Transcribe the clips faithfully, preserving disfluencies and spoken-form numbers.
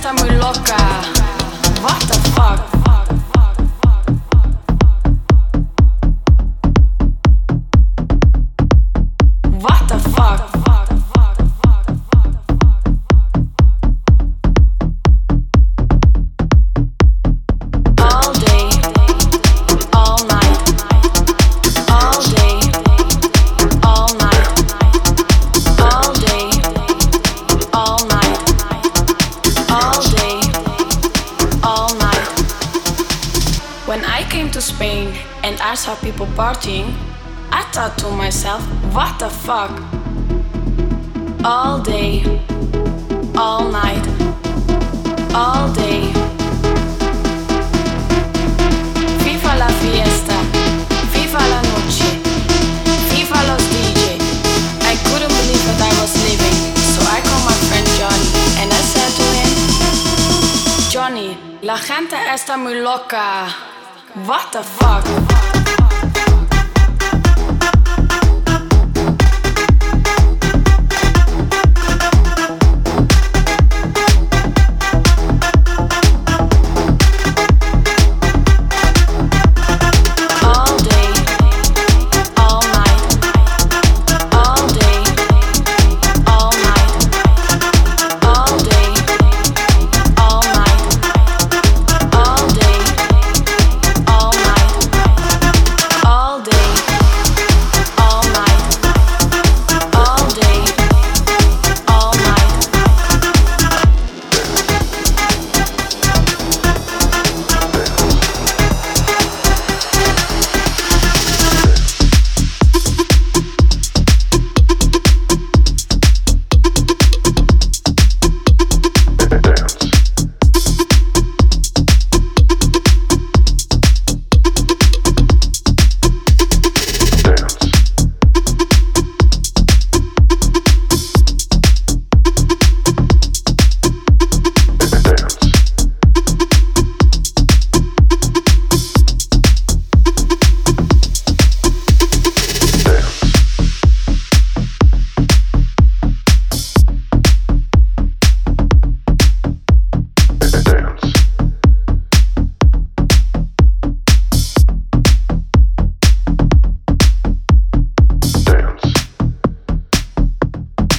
está muy loca. What the fuck? What the fuck? All day, all night, all day, all night, all day, all night, all day, all night. When I came to Spain and I saw people partying, I thought to myself, what the fuck? All day, all night, all day. Viva la fiesta, viva la noche, viva los D J. I couldn't believe that I was leaving, so I called my friend Johnny and I said to him, Johnny, la gente está muy loca. What the fuck?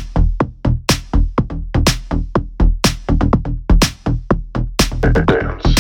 Dance.